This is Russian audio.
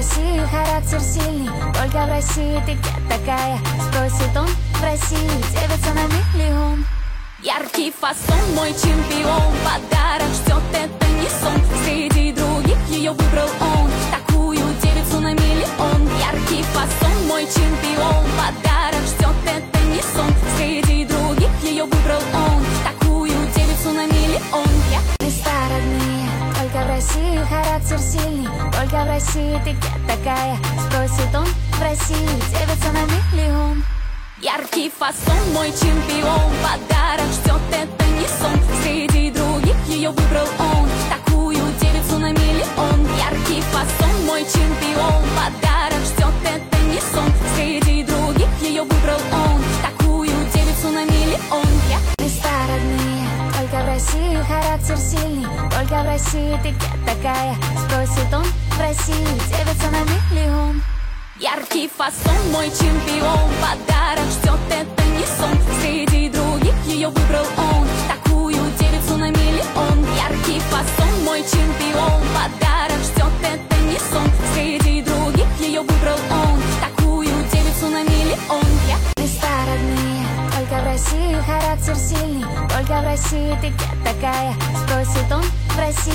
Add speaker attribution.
Speaker 1: России характер сильный, только в России ты где такая? Спросит он в России, девица на миллион.
Speaker 2: Яркий фасон, мой чемпион, подарок ждет, это не сон. Среди других ее выбрал он, такую девицу на миллион. Яркий фасон, мой чемпион, подарок ждет, это не сон. Среди других ее выбрал он, такую девицу на миллион.
Speaker 1: Места родные, только в России характер сильный, только в России ты где такая? Спросит он в России, девица на миллион.
Speaker 2: Яркий фасон, мой чемпион, подарок ждет, это не сон. Среди других ее выбрал он, такую девицу на миллион. Яркий фасон, мой чемпион, подарок ждет, это не сон. Среди других ее выбрал он, такую девицу на миллион.
Speaker 1: Места родные, только в России характер сильный, только в России ты где такая? Спросит он в России, девица на миллион.
Speaker 2: Яркий фасон, мой чемпион, подарок ждет, это не сон. Среди других ее выбрал он, такую девицу на миллион. Яркий фасон, мой чемпион, подарок ждет, это не сон. Среди других ее выбрал он, такую девицу на миллион.
Speaker 1: Места родные, только в России характер сильный, только в России ты где такая? Спросит он в России.